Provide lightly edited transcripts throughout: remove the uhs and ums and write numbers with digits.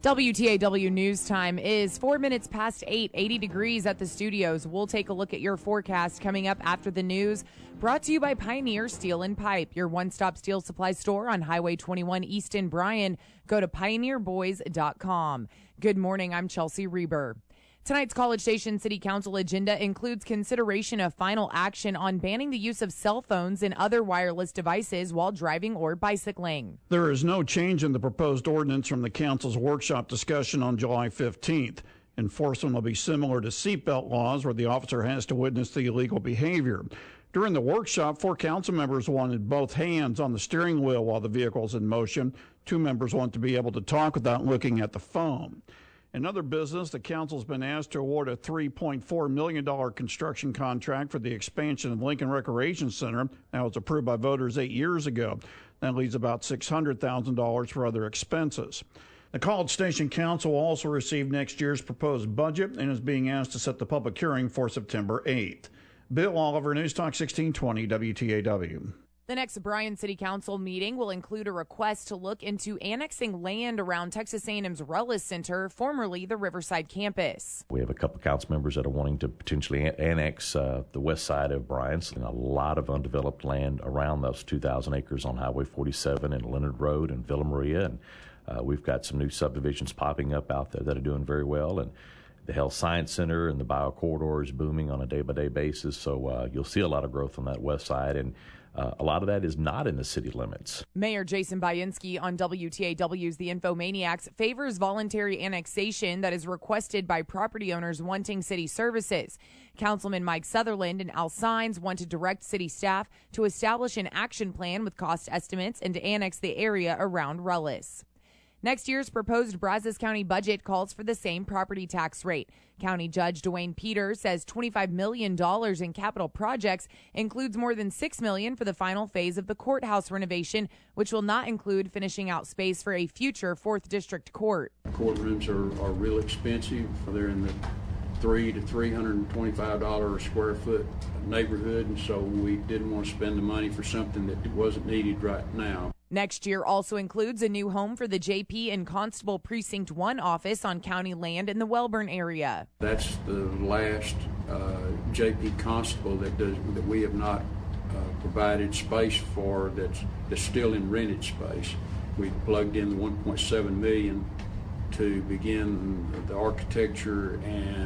WTAW News Time is 4 minutes past 8, 80 degrees at the studios. We'll take a look at your forecast coming up after the news. Brought to you by Pioneer Steel and Pipe, your one-stop steel supply store on Highway 21 East in Bryan. Go to pioneerboys.com. Good morning, I'm Chelsea Reber. Tonight's College Station City Council agenda includes consideration of final action on banning the use of cell phones and other wireless devices while driving or bicycling. There is no change in the proposed ordinance from the council's workshop discussion on July 15th. Enforcement will be similar to seatbelt laws, where the officer has to witness the illegal behavior. During the workshop, 4 council members wanted both hands on the steering wheel while the vehicle is in motion. 2 members want to be able to talk without looking at the phone. In other business, the council's been asked to award a $3.4 million construction contract for the expansion of Lincoln Recreation Center. That was approved by voters 8 years ago. That leaves about $600,000 for other expenses. The College Station Council will also receive next year's proposed budget and is being asked to set the public hearing for September 8th. Bill Oliver, News Talk 1620 WTAW. The next Bryan City Council meeting will include a request to look into annexing land around Texas A&M's Rellis Center, formerly the Riverside campus. We have a couple of council members that are wanting to potentially annex the west side of Bryan, and a lot of undeveloped land around those 2,000 acres on Highway 47 and Leonard Road and Villa Maria. And we've got some new subdivisions popping up out there that are doing very well. And the Health Science Center and the Bio Corridor is booming on a day-by-day basis. So you'll see a lot of growth on that west side. And a lot of that is not in the city limits. Mayor Jason Bayinsky on WTAW's The Infomaniacs favors voluntary annexation that is requested by property owners wanting city services. Councilman Mike Sutherland and Al Sines want to direct city staff to establish an action plan with cost estimates and to annex the area around Rellis. Next year's proposed Brazos County budget calls for the same property tax rate. County Judge Dwayne Peters says $25 million in capital projects includes more than $6 million for the final phase of the courthouse renovation, which will not include finishing out space for a future 4th District court. Courtrooms are real expensive. They're in the $300 to $325 a square foot neighborhood, and so we didn't want to spend the money for something that wasn't needed right now. Next year also includes a new home for the JP and Constable Precinct 1 office on county land in the Wellborn area. That's the last JP Constable that we have not provided space for that's still in rented space. We plugged in the $1.7 million to begin the architecture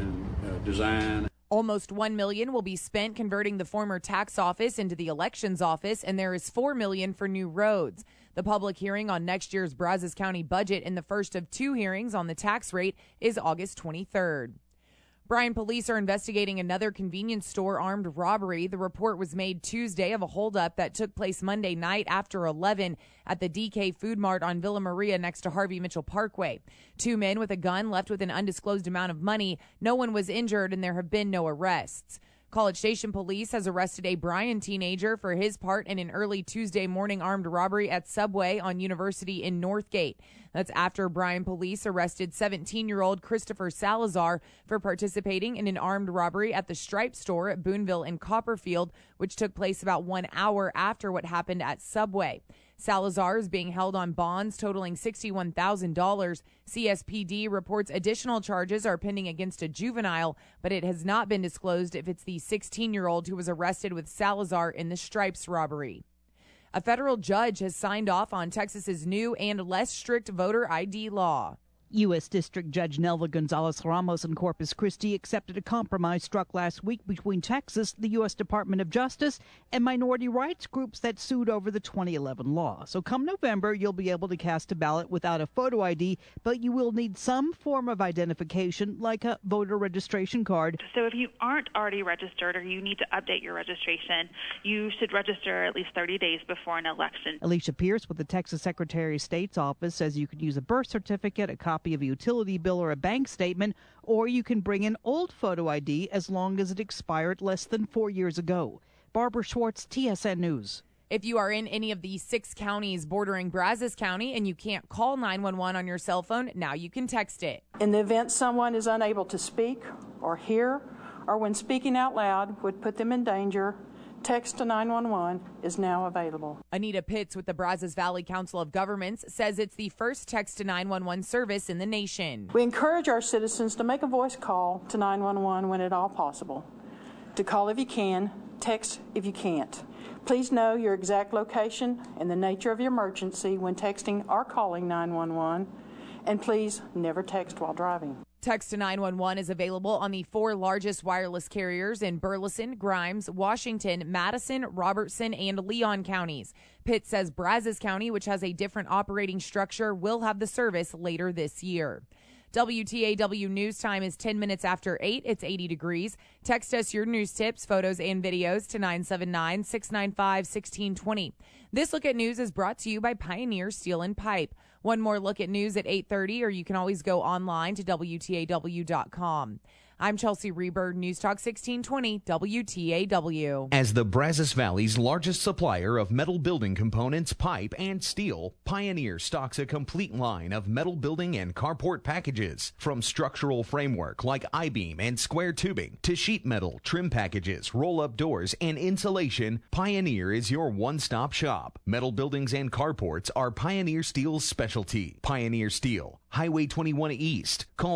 and design. Almost $1 million will be spent converting the former tax office into the elections office, and there is $4 million for new roads. The public hearing on next year's Brazos County budget and the first of 2 hearings on the tax rate is August 23rd. Bryan police are investigating another convenience store armed robbery. The report was made Tuesday of a holdup that took place Monday night after 11 at the DK Food Mart on Villa Maria next to Harvey Mitchell Parkway. 2 men with a gun left with an undisclosed amount of money. No one was injured and there have been no arrests. College Station Police has arrested a Bryan teenager for his part in an early Tuesday morning armed robbery at Subway on University in Northgate. That's after Bryan police arrested 17-year-old Christopher Salazar for participating in an armed robbery at the Stripe store at Boonville and Copperfield, which took place about 1 hour after what happened at Subway. Salazar is being held on bonds totaling $61,000. CSPD reports additional charges are pending against a juvenile, but it has not been disclosed if it's the 16-year-old who was arrested with Salazar in the Stripes robbery. A federal judge has signed off on Texas's new and less strict voter ID law. U.S. District Judge Nelva Gonzalez Ramos in Corpus Christi accepted a compromise struck last week between Texas, the U.S. Department of Justice, and minority rights groups that sued over the 2011 law. So come November, you'll be able to cast a ballot without a photo ID, but you will need some form of identification, like a voter registration card. So if you aren't already registered or you need to update your registration, you should register at least 30 days before an election. Alicia Pierce with the Texas Secretary of State's office says you can use a birth certificate, a copy of a utility bill or a bank statement, or you can bring an old photo ID as long as it expired less than 4 years ago. Barbara Schwartz, TSN News. If you are in any of the 6 counties bordering Brazos County and you can't call 911 on your cell phone, now you can text it. In the event someone is unable to speak or hear, or when speaking out loud would put them in danger, text to 911 is now available. Anita Pitts with the Brazos Valley Council of Governments says it's the first text to 911 service in the nation. We encourage our citizens to make a voice call to 911 when at all possible. To call if you can, text if you can't. Please know your exact location and the nature of your emergency when texting or calling 911, and please never text while driving. Text to 911 is available on the 4 largest wireless carriers in Burleson, Grimes, Washington, Madison, Robertson, and Leon counties. Pitt says Brazos County, which has a different operating structure, will have the service later this year. WTAW News Time is 10 minutes after 8. It's 80 degrees. Text us your news tips, photos, and videos to 979-695-1620. This Look at News is brought to you by Pioneer Steel and Pipe. One more look at news at 8:30, or you can always go online to WTAW.com. I'm Chelsea Reber, News Talk 1620, WTAW. As the Brazos Valley's largest supplier of metal building components, pipe, and steel, Pioneer stocks a complete line of metal building and carport packages. From structural framework like I-beam and square tubing to sheet metal, trim packages, roll-up doors, and insulation, Pioneer is your one-stop shop. Metal buildings and carports are Pioneer Steel's specialty. Pioneer Steel, Highway 21 East. Call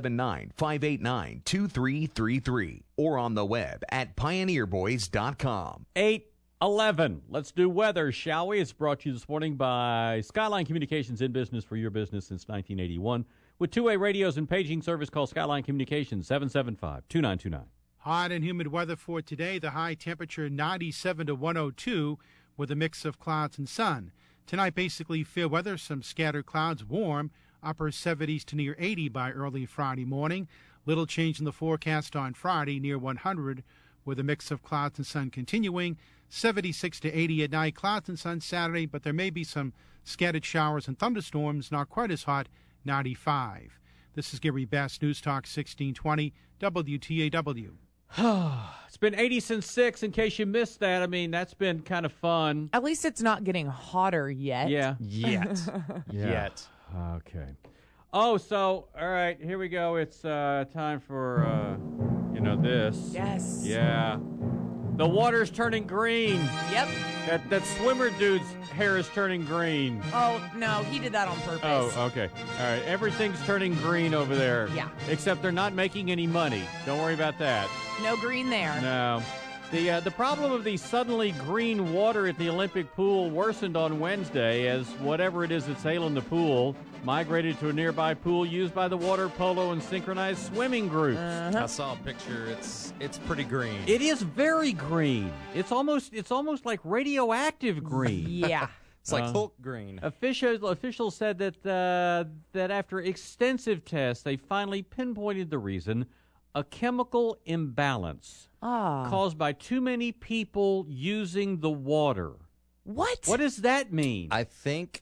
979-589-2333 or on the web at pioneerboys.com. 8:11. Let's do weather, shall we? It's brought to you this morning by Skyline Communications, in business for your business since 1981. With two-way radios and paging service, call Skyline Communications, 775-2929. Hot and humid weather for today. The high temperature 97 to 102 with a mix of clouds and sun. Tonight, basically fair weather, some scattered clouds, warm, upper 70s to near 80 by early Friday morning. Little change in the forecast on Friday, near 100, with a mix of clouds and sun continuing. 76 to 80 at night, clouds and sun Saturday, but there may be some scattered showers and thunderstorms, not quite as hot, 95. This is Gary Bass, News Talk 1620, WTAW. It's been 80 since 6, in case you missed that. I mean, that's been kind of fun. At least it's not getting hotter yet. Yeah. Yet. Yet. Okay. Oh, so, all right, here we go. It's time for, this. Yes. Yeah. The water's turning green. Yep. That swimmer dude's hair is turning green. Oh, no, he did that on purpose. Oh, okay. All right, everything's turning green over there. Yeah. Except they're not making any money. Don't worry about that. No green there. No. The problem of the suddenly green water at the Olympic pool worsened on Wednesday as whatever it is that's ailing the pool migrated to a nearby pool used by the water polo and synchronized swimming groups. I saw a picture. It's pretty green. It is very green. It's almost like radioactive green. Yeah. It's like Hulk green. Officials said that after extensive tests, they finally pinpointed the reason: a chemical imbalance caused by too many people using the water. What? What does that mean? I think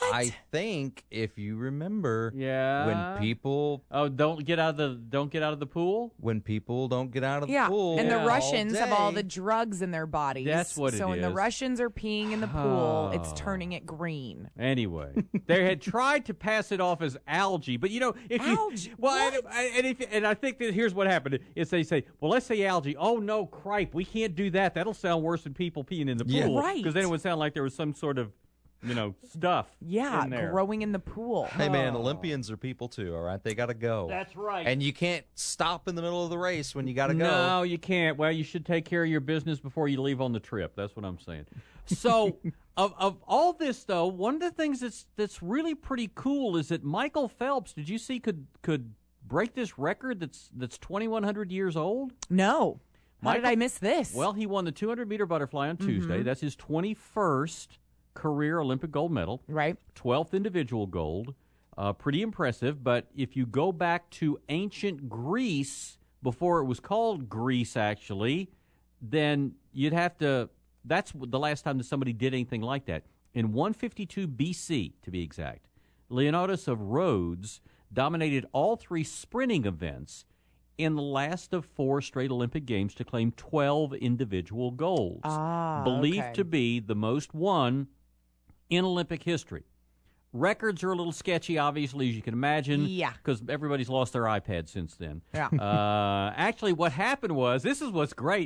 if you remember, when people don't get out of the pool. When people don't get out of the pool, and the Russians have all the drugs in their bodies. That's what it is. So when the Russians are peeing in the pool, it's turning it green. Anyway, they had tried to pass it off as algae, but algae. And I think that here's what happened: is they say, well, let's say algae. Oh no, cripe, we can't do that. That'll sound worse than people peeing in the pool, right? Because then it would sound like there was some sort of stuff. Yeah, in there. growing in the pool. Hey, man, Olympians are people too, all right? They got to go. That's right. And you can't stop in the middle of the race when you got to go. No, you can't. Well, you should take care of your business before you leave on the trip. That's what I'm saying. So, of all this, though, one of the things that's really pretty cool is that Michael Phelps, did you see, could break this record that's 2,100 years old? No. How did I miss this? Well, he won the 200-meter butterfly on Tuesday. That's his 21st career Olympic gold medal. Right. 12th individual gold. Pretty impressive. But if you go back to ancient Greece, before it was called Greece, actually, then you'd have to – that's the last time that somebody did anything like that. In 152 B.C., to be exact, Leonidas of Rhodes dominated all 3 sprinting events in the last of 4 straight Olympic Games to claim 12 individual golds. Believed to be the most won in Olympic history. Records are a little sketchy, obviously, as you can imagine. Yeah. Because everybody's lost their iPad since then. Yeah. Actually, what happened was, this is what's great.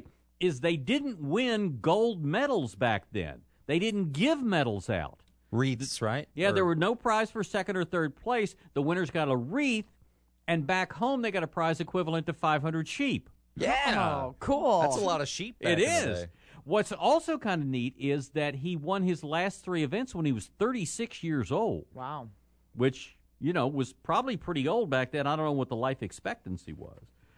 is they didn't win gold medals back then. They didn't give medals out. Wreaths, right? Yeah, there were no prize for second or third place. The winners got a wreath, and back home they got a prize equivalent to 500 sheep. Yeah. Oh, cool. That's a lot of sheep back It in the is. day. What's also kind of neat is that he won his last 3 events when he was 36 years old. Wow. Which, was probably pretty old back then. I don't know what the life expectancy was.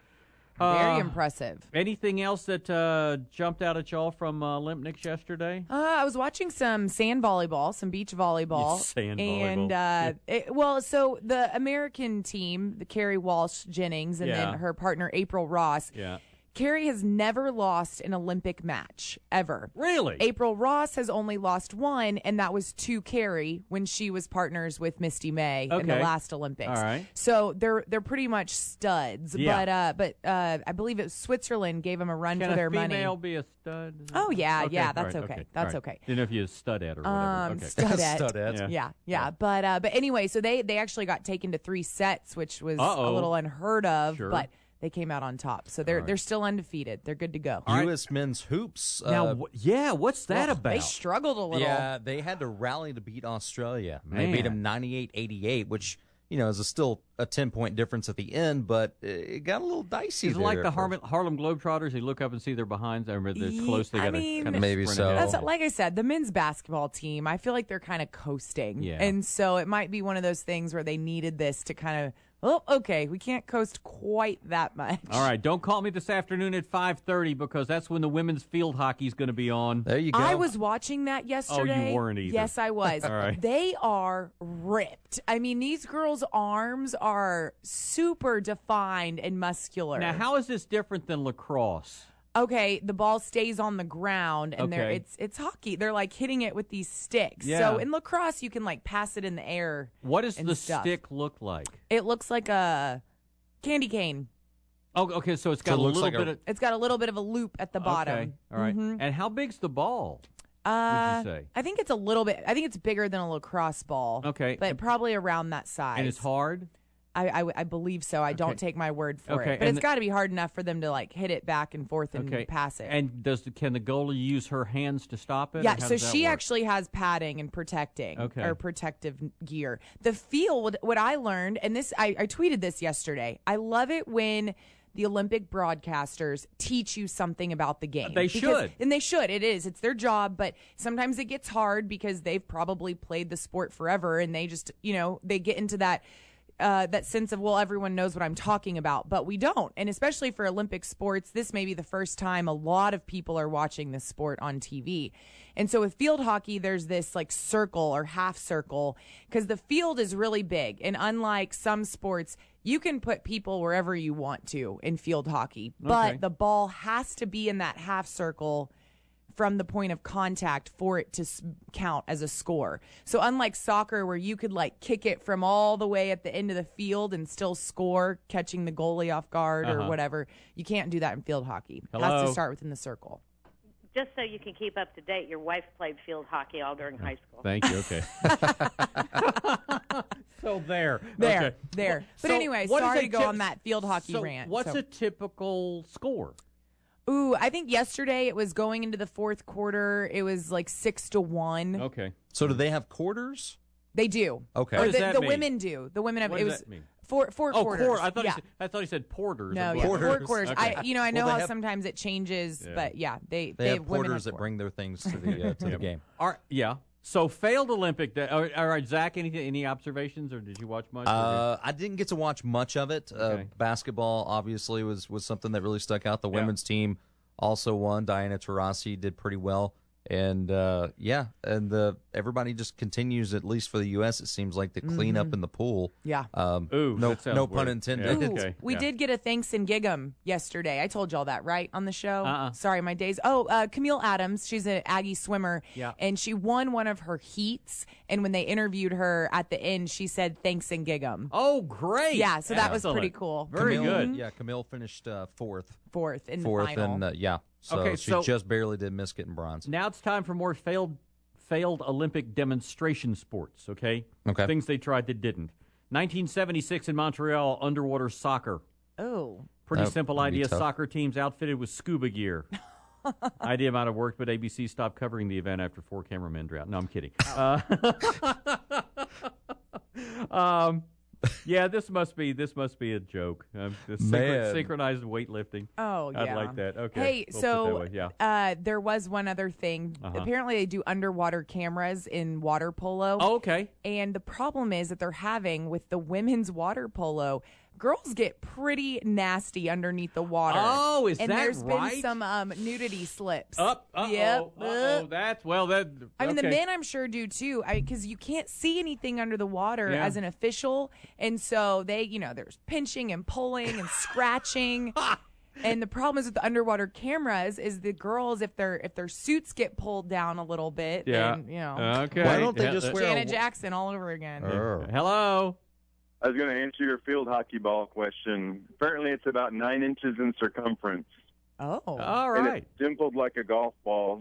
Very impressive. Anything else that jumped out at y'all from Olympnics yesterday? I was watching some sand volleyball, some beach volleyball. Sand and, volleyball. so the American team, the Carrie Walsh Jennings, and then her partner, April Ross. Yeah. Carrie has never lost an Olympic match, ever. Really? April Ross has only lost one, and that was to Carrie when she was partners with Misty May in the last Olympics. All right. So they're pretty much studs. Yeah. But I believe it was Switzerland gave them a run Can for their a money. female be a stud? Oh, yeah, Okay, yeah, all that's right, okay. That's all right. okay. Didn't know if you studette or whatever. Okay. Studette. Studette. Yeah. But anyway, so they actually got taken to 3 sets, which was a little unheard of, Sure. but they came out on top. So they're still undefeated. They're good to go. U.S. men's hoops. Now, what's that about? They struggled a little. Yeah, they had to rally to beat Australia. Man. They beat them 98-88, which, is still a 10-point difference at the end, but it got a little dicey. Is it like the Harlem Globetrotters? You look up and see their behinds. They're close. They got to kind of maybe sprint so. ahead. That's like I said, the men's basketball team, I feel like they're kind of coasting. Yeah. And so it might be one of those things where they needed this to kind of, okay, we can't coast quite that much. All right, don't call me this afternoon at 5:30 because that's when the women's field hockey is going to be on. There you go. I was watching that yesterday. Oh, you weren't either. Yes, I was. All right. They are ripped. I mean, these girls' arms are super defined and muscular. Now, how is this different than lacrosse? Okay, the ball stays on the ground, and Okay. it's hockey. They're like hitting it with these sticks. Yeah. So in lacrosse, you can like pass it in the air. What does and the stuff. stick look like? It looks like a candy cane. Oh, okay, so it's got it a looks little like bit a- of. It's got a little bit of a loop at the bottom. Okay, all right. Mhm. And how big's the ball? Would you say? I think it's a little bit. I think it's bigger than a lacrosse ball. Okay. but probably around that size. And it's hard. I believe so. I don't take my word for Okay, it, but and it's got to be hard enough for them to like hit it back and forth and Okay. pass it. And can the goalie use her hands to stop it? or Yeah, how so does that she work? actually has padding and protecting Okay. or protective gear. The field, what I learned, and this I tweeted this yesterday. I love it when the Olympic broadcasters teach you something about the game. They should. And they should. It is. It's their job, but sometimes it gets hard because they've probably played the sport forever and they just, they get into that sense of, well, everyone knows what I'm talking about, but we don't. And especially for Olympic sports, this may be the first time a lot of people are watching this sport on TV. And so with field hockey, there's this like circle or half circle because the field is really big. And unlike some sports, you can put people wherever you want to in field hockey, but Okay. the ball has to be in that half circle from the point of contact for it to count as a score. So unlike soccer where you could like kick it from all the way at the end of the field and still score, catching the goalie off guard or whatever, you can't do that in field hockey. It has Hello? to start within the circle. Just so you can keep up to date, your wife played field hockey all during high school. Thank you. Okay. So there. There. Okay. But So anyway, what is sorry a to go tip- on that field hockey so rant. What's So- a typical score? Ooh, I think yesterday it was going into the fourth quarter. It was like 6-1. Okay. So do they have quarters? They do. Okay. Or What does the that the mean? women do. The women have What it does was that mean? four Oh, quarters. I thought yeah. I thought he said porters. No, I'm yeah, like- four quarters. Okay. I know Well, how they have- sometimes it changes, Yeah. but yeah, they They have women porters have that four. bring their things to the game. Yeah. So failed Olympic. All right, Zach. Any observations, or did you watch much? I didn't get to watch much of it. Okay. Basketball obviously was something that really stuck out. The women's team also won. Diana Taurasi did pretty well. And everybody just continues, at least for the U.S., it seems like, the cleanup in the pool. Yeah. Ooh, no that sounds pun weird. intended. Yeah. Ooh, Okay, we yeah. did get a thanks and Gig'em yesterday. I told y'all that, right, on the show? Sorry, my days. Camille Adams, she's an Aggie swimmer, and she won one of her heats. And when they interviewed her at the end, she said thanks and Gig'em. Oh, great! Yeah, so that was Excellent. pretty cool. Very Camille, good. Yeah, Camille finished fourth. Fourth in the final. And so Okay, she so- just barely did miss getting bronze. Now it's time for more failed Olympic demonstration sports. Okay. Okay. Things they tried that didn't. 1976 in Montreal, underwater soccer. Oh. Pretty That simple would be idea. tough. Soccer teams outfitted with scuba gear. Idea might have worked, but ABC stopped covering the event after 4 cameramen drowned. No, I'm kidding. Yeah, this must be a joke. Synchronized weightlifting. Oh, yeah. I'd like that. Okay. Hey, we'll put that way. Yeah. There was one other thing. Apparently, they do underwater cameras in water polo. Oh, okay. And the problem is that they're having with the women's water polo, girls get pretty nasty underneath the water. Oh, is and that there's right? been some nudity slips. Yep. That's that. I mean, the okay. men I'm sure do too. Because you can't see anything under the water Yeah. as an official, and so they, there's pinching and pulling and scratching. And the problem is with the underwater cameras is the girls, if their suits get pulled down a little bit, then Okay. Why don't they just wear Janet Jackson all over again. Hello. I was going to answer your field hockey ball question. Apparently, it's about 9 inches in circumference. Oh. All And right. it's dimpled like a golf ball.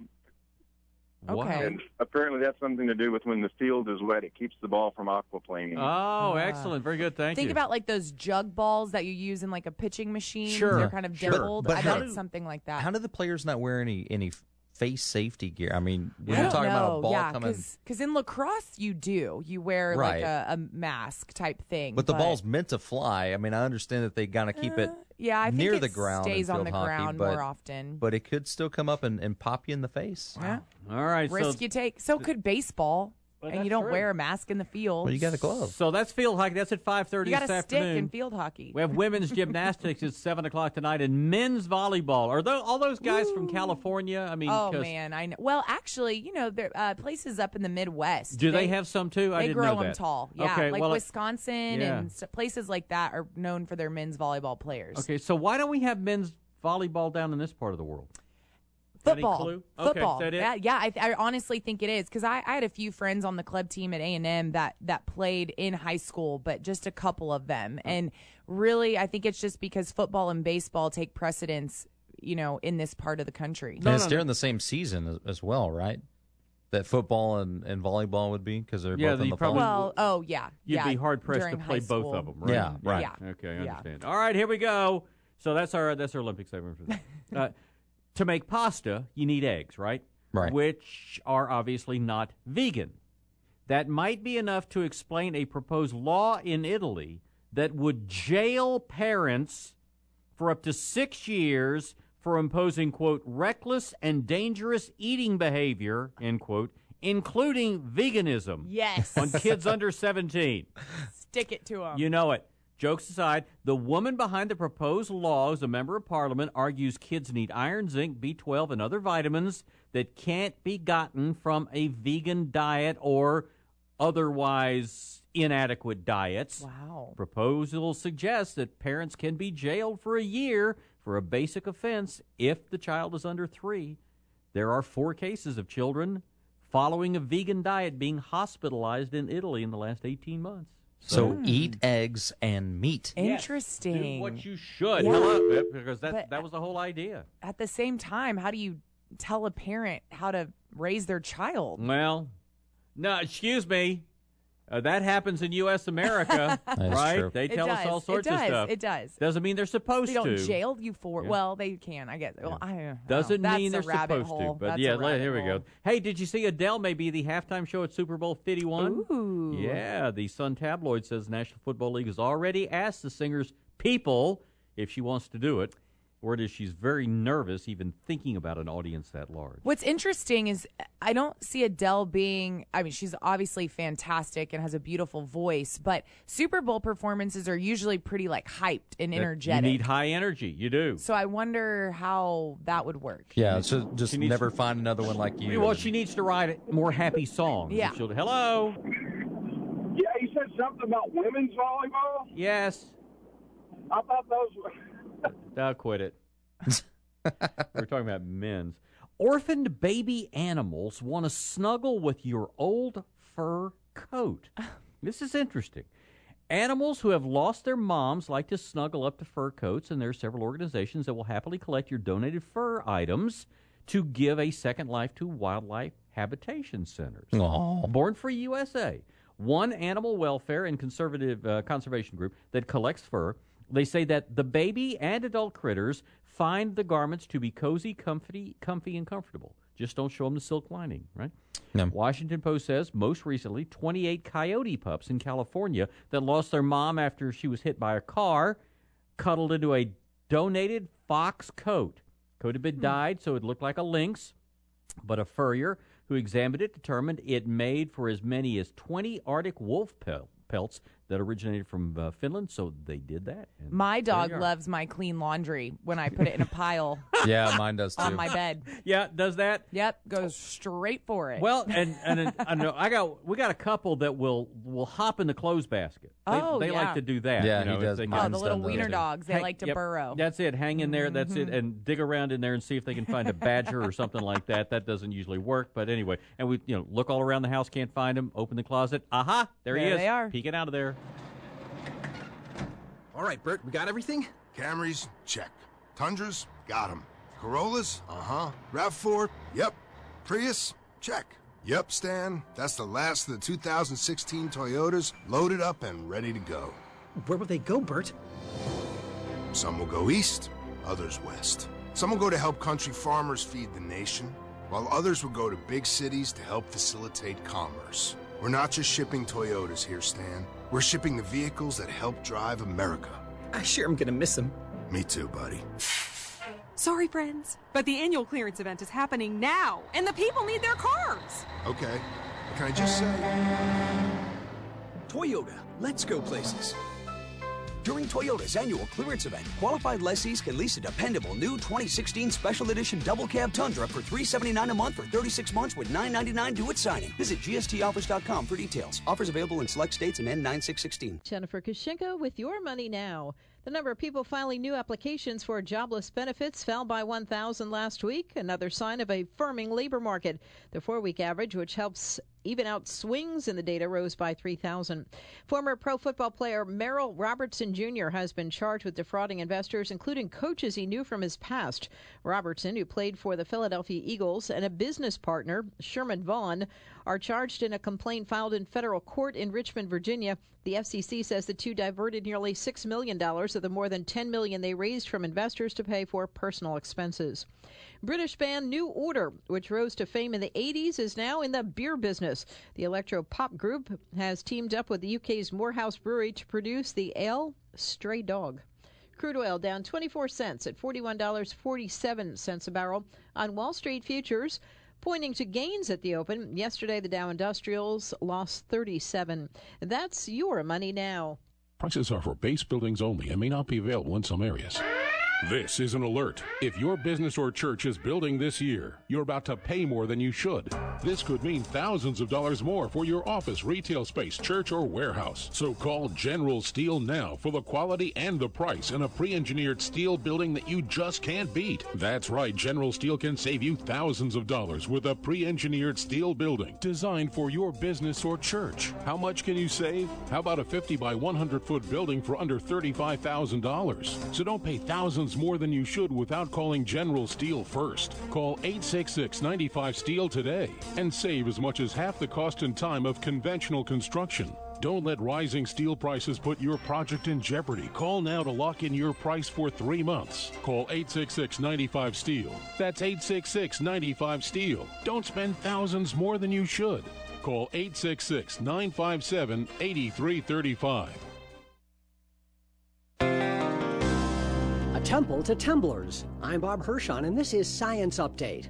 Okay. And apparently, that's something to do with when the field is wet. It keeps the ball from aquaplaning. Oh, excellent. Very good. Thank you. Think about like those jug balls that you use in like a pitching machine. Sure. They're kind of dimpled. But I how bet it's something like that. How do the players not wear any face safety gear? I mean, when I you're don't talking know. about a ball yeah, coming, because in lacrosse you do. You wear Right. like a mask type thing. but the ball's meant to fly. I mean, I understand that they gotta keep it yeah, I think near it the ground. stays in on field the hockey, ground but, more often. But it could still come up and pop you in the face. Yeah. All right. Risk you take. So could baseball. Well, and that's you don't true. wear a mask in the field. Well, you got a glove. So that's field hockey. That's at 5:30 You got this a stick afternoon. in field hockey. We have women's gymnastics at 7 o'clock tonight, and men's volleyball. Are all those guys from California? I mean, Oh 'cause- man, I know. Well, actually, there places up in the Midwest. Do they have some too? I They didn't grow know them that. tall. Yeah, Okay, like well, Wisconsin yeah. and places like that are known for their men's volleyball players. Okay, so why don't we have men's volleyball down in this part of the world? Any Football. clue? Okay, Football. is that it? Yeah, I honestly think it is because I had a few friends on the club team at A&M that played in high school, but just a couple of them. And really, I think it's just because football and baseball take precedence, in this part of the country. And it's during the same season as well, right? That football and volleyball would be because they're both in the fall. Well, oh yeah, You'd yeah, be hard pressed to during play high both school. of them, right? Yeah, right. Yeah. Okay, I Yeah. understand. All right, here we go. So that's our Olympic segment for that. To make pasta, you need eggs, right? Right. Which are obviously not vegan. That might be enough to explain a proposed law in Italy that would jail parents for up to 6 years for imposing, quote, reckless and dangerous eating behavior, end quote, including veganism Yes. on kids under 17. Stick it to them. You know it. Jokes aside, the woman behind the proposed law is a member of parliament, argues kids need iron, zinc, B12, and other vitamins that can't be gotten from a vegan diet or otherwise inadequate diets. Wow. Proposal suggests that parents can be jailed for a year for a basic offense if the child is under 3. There are 4 cases of children following a vegan diet being hospitalized in Italy in the last 18 months. So eat eggs and meat. Interesting. Do what you should. Yeah. Hello, because But- that was the whole idea. At the same time, how do you tell a parent how to raise their child? Well, no, excuse me. That happens in U.S. America, right? true. They tell us all sorts of stuff. It does. Doesn't mean they're supposed They don't to. jail you for Yeah. Well, they can, I guess. Well, I don't know. Doesn't That's mean a they're rabbit supposed hole. to. But That's yeah, a rabbit here we go. hole. Hey, did you see Adele may be the halftime show at Super Bowl 51? Ooh. Yeah, the Sun tabloid says the National Football League has already asked the singer's people if she wants to do it. Word is she's very nervous even thinking about an audience that large. What's interesting is I don't see Adele being, she's obviously fantastic and has a beautiful voice, but Super Bowl performances are usually pretty hyped and energetic. You need high energy. You do. So I wonder how that would work. Yeah, so just She needs never to- find another one like you. Well, she needs to write more happy songs. Yeah. Hello? Yeah, you said something about women's volleyball? Yes. I thought those were... I'll quit it. We're talking about men's. Orphaned baby animals want to snuggle with your old fur coat. This is interesting. Animals who have lost their moms like to snuggle up to fur coats, and there are several organizations that will happily collect your donated fur items to give a second life to wildlife habitation centers. Aw. Born Free USA, one animal welfare and conservation group that collects fur, They say that the baby and adult critters find the garments to be cozy, comfy, and comfortable. Just don't show them the silk lining, right? No. Washington Post says most recently 28 coyote pups in California that lost their mom after she was hit by a car cuddled into a donated fox coat. Coat had been dyed so it looked like a lynx, but a furrier who examined it determined it made for as many as 20 Arctic wolf pelts that originated from Finland, so they did that. My dog loves my clean laundry when I put it in a pile. Yeah, mine does too. On my bed. Yeah, does that? Yep, goes straight for it. Well, and I know we got a couple that will hop in the clothes basket. They like to do that. Yeah, you know, he does. Oh, the little wiener dogs. They like to burrow. That's it. Hang in there. That's it. And dig around in there and see if they can find a badger or something like that. That doesn't usually work, but anyway. And we look all around the house, can't find him. Open the closet. Aha! There he is. They are. Peeking out of there. All right, Bert, we got everything? Camrys, check. Tundras, got them. Corollas, RAV4, yep. Prius, check. Yep, Stan, that's the last of the 2016 Toyotas, loaded up and ready to go. Where will they go, Bert? Some will go east, others west. Some will go to help country farmers feed the nation, while others will go to big cities to help facilitate commerce. We're not just shipping Toyotas here, Stan. We're shipping the vehicles that help drive America. I sure am gonna miss them. Me too, buddy. Sorry, friends, but the annual clearance event is happening now, and the people need their cars. Okay, what can I just say? Toyota, let's go places. During Toyota's annual clearance event, qualified lessees can lease a dependable new 2016 Special Edition Double Cab Tundra for $379 a month for 36 months with $999 due at signing. Visit gstoffers.com for details. Offers available in select states and end 9/6/16. Jennifer Kushinka with Your Money Now. The number of people filing new applications for jobless benefits fell by 1,000 last week, another sign of a firming labor market. The 4-week average, which helps even out swings in the data, rose by 3,000. Former pro football player Merrill Robertson Jr. has been charged with defrauding investors, including coaches he knew from his past. Robertson, who played for the Philadelphia Eagles, and a business partner, Sherman Vaughn, are charged in a complaint filed in federal court in Richmond, Virginia. The FCC says the two diverted nearly $6 million of the more than $10 million they raised from investors to pay for personal expenses. British band New Order, which rose to fame in the 80s, is now in the beer business. The electro-pop group has teamed up with the UK's Morehouse Brewery to produce the ale Stray Dog. Crude oil down 24 cents at $41.47 a barrel on Wall Street futures, pointing to gains at the open. Yesterday, the Dow Industrials lost 37. That's Your Money Now. Prices are for base buildings only and may not be available in some areas. This is an alert. If your business or church is building this year, you're about to pay more than you should. This could mean thousands of dollars more for your office, retail space, church, or warehouse. So call General Steel now for the quality and the price in a pre-engineered steel building that you just can't beat. That's right, General Steel can save you thousands of dollars with a pre-engineered steel building designed for your business or church. How much can you save? How about a 50 by 100-foot building for under $35,000? So don't pay thousands more than you should without calling General Steel first. Call 866-95-STEEL today and save as much as half the cost and time of conventional construction. Don't let rising steel prices put your project in jeopardy. Call now to lock in your price for 3 months. Call 866-95-STEEL. That's 866-95-STEEL. Don't spend thousands more than you should. Call 866-957-8335. Temple to Temblers. I'm Bob Hirschon, and this is Science Update.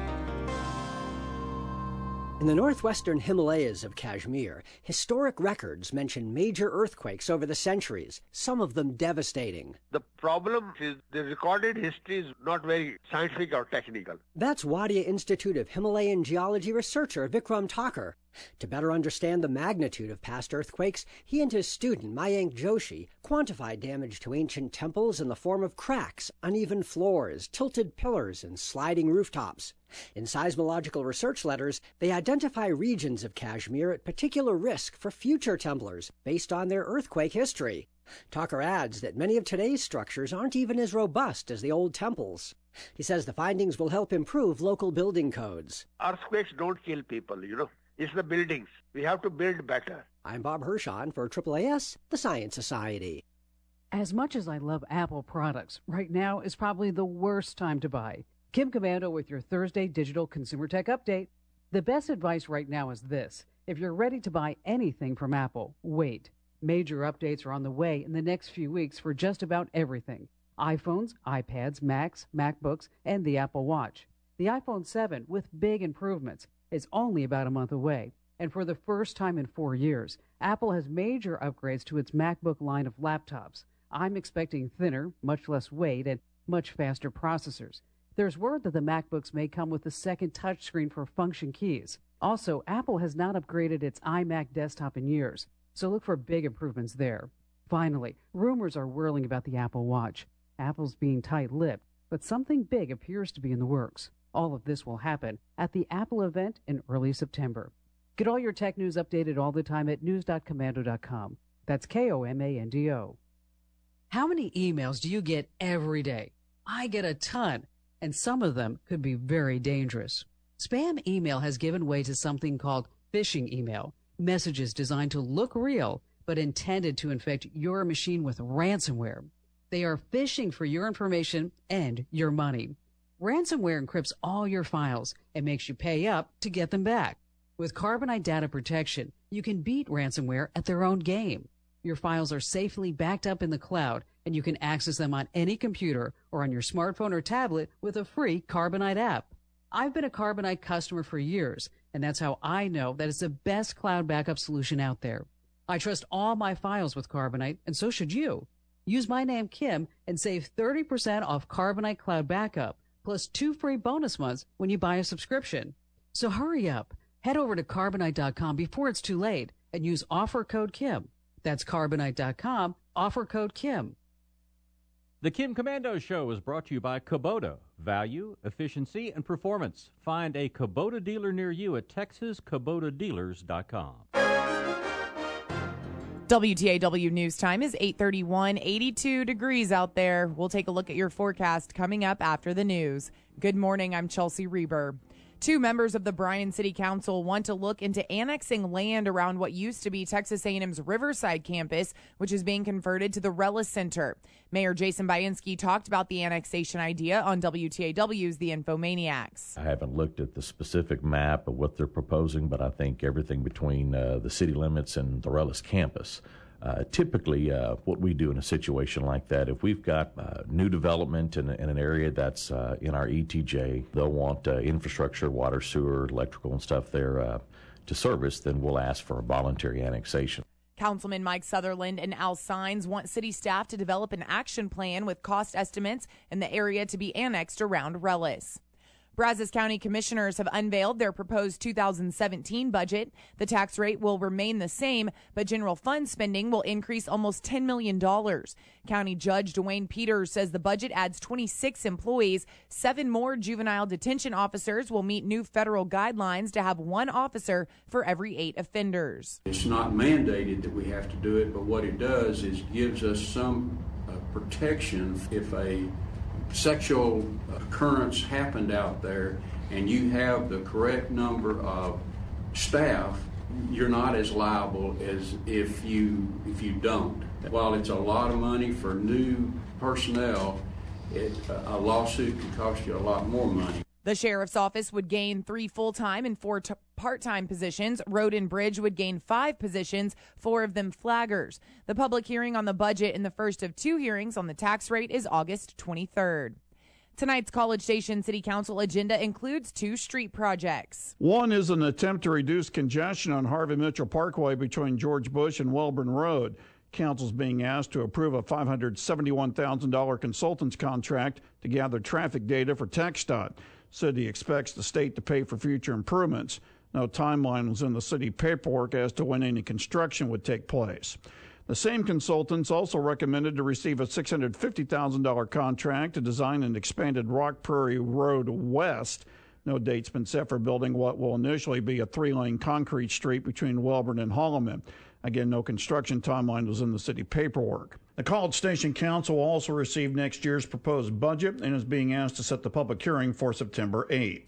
In the northwestern Himalayas of Kashmir, historic records mention major earthquakes over the centuries, some of them devastating. The problem is the recorded history is not very scientific or technical. That's Wadia Institute of Himalayan Geology researcher Vikram Thakur. To better understand the magnitude of past earthquakes, he and his student Mayank Joshi quantified damage to ancient temples in the form of cracks, uneven floors, tilted pillars, and sliding rooftops. In seismological research letters, they identify regions of Kashmir at particular risk for future Templars based on their earthquake history. Tucker adds that many of today's structures aren't even as robust as the old temples. He says the findings will help improve local building codes. Earthquakes don't kill people, It's the buildings. We have to build better. I'm Bob Hirschon for AAAS, the Science Society. As much as I love Apple products, right now is probably the worst time to buy. Kim Commando with your Thursday Digital Consumer Tech Update. The best advice right now is this. If you're ready to buy anything from Apple, wait. Major updates are on the way in the next few weeks for just about everything. iPhones, iPads, Macs, MacBooks, and the Apple Watch. The iPhone 7, with big improvements, is only about a month away. And for the first time in 4 years, Apple has major upgrades to its MacBook line of laptops. I'm expecting thinner, much less weight, and much faster processors. There's word that the MacBooks may come with a second touchscreen for function keys. Also, Apple has not upgraded its iMac desktop in years, so look for big improvements there. Finally, rumors are whirling about the Apple Watch. Apple's being tight-lipped, but something big appears to be in the works. All of this will happen at the Apple event in early September. Get all your tech news updated all the time at news.komando.com. That's KOMANDO. How many emails do you get every day? I get a ton, and some of them could be very dangerous. Spam email has given way to something called phishing email, messages designed to look real but intended to infect your machine with ransomware. They are phishing for your information and your money. Ransomware encrypts all your files and makes you pay up to get them back. With Carbonite Data Protection, you can beat ransomware at their own game. Your files are safely backed up in the cloud, and you can access them on any computer or on your smartphone or tablet with a free Carbonite app. I've been a Carbonite customer for years, and that's how I know that it's the best cloud backup solution out there. I trust all my files with Carbonite, and so should you. Use my name, Kim, and save 30% off Carbonite Cloud Backup, plus 2 free bonus months when you buy a subscription. So hurry up. Head over to Carbonite.com before it's too late and use offer code Kim. That's Carbonite.com, offer code Kim. The Kim Commando Show is brought to you by Kubota. Value, efficiency, and performance. Find a Kubota dealer near you at TexasKubotaDealers.com. WTAW News Time is 8:31, 82 degrees out there. We'll take a look at your forecast coming up after the news. Good morning, I'm Chelsea Reber. 2 members of the Bryan City Council want to look into annexing land around what used to be Texas A&M's Riverside campus, which is being converted to the Rellis Center. Mayor Jason Bainski talked about the annexation idea on WTAW's The Infomaniacs. I haven't looked at the specific map of what they're proposing, but I think everything between the city limits and the Rellis campus. Typically, what we do in a situation like that, if we've got new development in an area that's in our ETJ, they'll want infrastructure, water, sewer, electrical and stuff there to service, then we'll ask for a voluntary annexation. Councilman Mike Sutherland and Al Sines want city staff to develop an action plan with cost estimates in the area to be annexed around Rellis. Brazos County commissioners have unveiled their proposed 2017 budget. The tax rate will remain the same, but general fund spending will increase almost $10 million. County Judge Dwayne Peters says the budget adds 26 employees. 7 more juvenile detention officers will meet new federal guidelines to have 1 officer for every 8 offenders. It's not mandated that we have to do it, but what it does is gives us some protection if a sexual occurrence happened out there and you have the correct number of staff, you're not as liable as if you don't. While it's a lot of money for new personnel, a lawsuit can cost you a lot more money. The sheriff's office would gain 3 full-time and 4 part-time positions. Road and Bridge would gain 5 positions, 4 of them flaggers. The public hearing on the budget and the first of 2 hearings on the tax rate is August 23rd. Tonight's College Station City Council agenda includes 2 street projects. One is an attempt to reduce congestion on Harvey Mitchell Parkway between George Bush and Welborn Road. Council's being asked to approve a $571,000 consultant's contract to gather traffic data for TxDOT. City expects the state to pay for future improvements. No timeline was in the city paperwork as to when any construction would take place. The same consultants also recommended to receive a $650,000 contract to design an expanded Rock Prairie Road West. No date's been set for building what will initially be a 3-lane concrete street between Welborn and Holloman. Again, no construction timeline was in the city paperwork. The College Station Council also received next year's proposed budget and is being asked to set the public hearing for September 8th.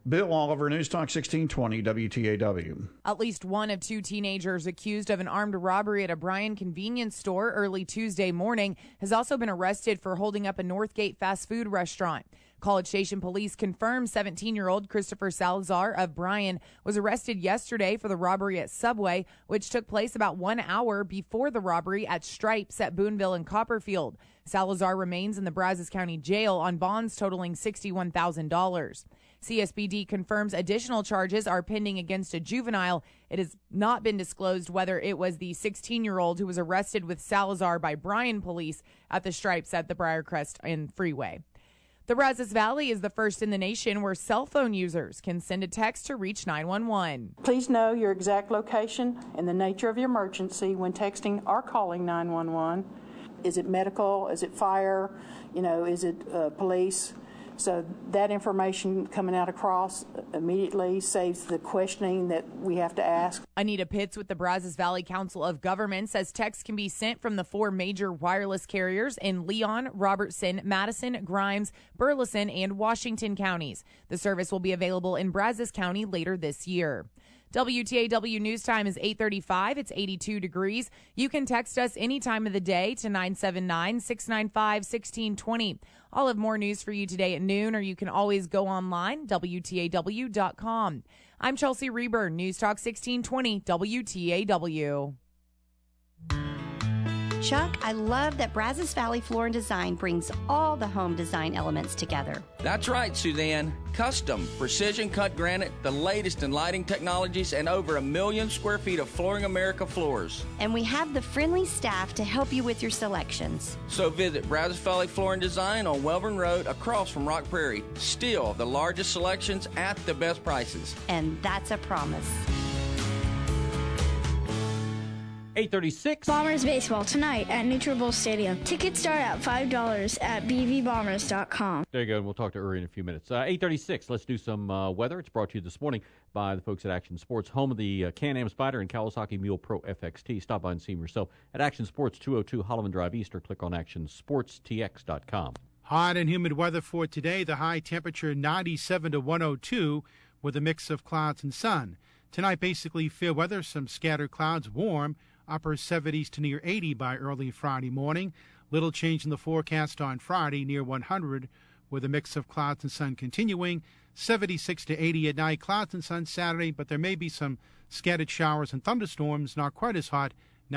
Bill Oliver, News Talk 1620 WTAW. At least one of two teenagers accused of an armed robbery at a Bryan convenience store early Tuesday morning has also been arrested for holding up a Northgate fast food restaurant. College Station police confirmed 17-year-old Christopher Salazar of Bryan was arrested yesterday for the robbery at Subway, which took place about 1 hour before the robbery at Stripes at Boonville and Copperfield. Salazar remains in the Brazos County Jail on bonds totaling $61,000. CSBD confirms additional charges are pending against a juvenile. It has not been disclosed whether it was the 16-year-old who was arrested with Salazar by Bryan police at the Stripes at the Briarcrest and Freeway. The Brazos Valley is the first in the nation where cell phone users can send a text to reach 911. Please know your exact location and the nature of your emergency when texting or calling 911. Is it medical? Is it fire? Is it police? So that information coming out across immediately saves the questioning that we have to ask. Anita Pitts with the Brazos Valley Council of Government says texts can be sent from the 4 major wireless carriers in Leon, Robertson, Madison, Grimes, Burleson, and Washington counties. The service will be available in Brazos County later this year. WTAW News Time is 8:35. It's 82 degrees. You can text us any time of the day to 979-695-1620. I'll have more news for you today at noon, or you can always go online, WTAW.com. I'm Chelsea Reber, News Talk 1620, WTAW. Chuck, I love that Brazos Valley Floor & Design brings all the home design elements together. That's right, Suzanne. Custom, precision-cut granite, the latest in lighting technologies, and over 1 million square feet of Flooring America floors. And we have the friendly staff to help you with your selections. So visit Brazos Valley Floor & Design on Welborn Road across from Rock Prairie. Still the largest selections at the best prices. And that's a promise. 8:36. Bombers baseball tonight at Neutral Bowl Stadium. Tickets start at $5 at bvbombers.com. There you go. We'll talk to Uri in a few minutes. 8:36. Let's do some weather. It's brought to you this morning by the folks at Action Sports, home of the Can-Am Spyder and Kawasaki Mule Pro FXT. Stop by and see them yourself at Action Sports, 202 Holloman Drive East, or click on actionsportstx.com. Hot and humid weather for today. The high temperature 97 to 102 with a mix of clouds and sun. Tonight, basically fair weather, some scattered clouds, warm. Upper 70s to near 80 by early Friday morning. Little change in the forecast on Friday, near 100, with a mix of clouds and sun continuing. 76 to 80 at night, clouds and sun Saturday, but there may be some scattered showers and thunderstorms, not quite as hot,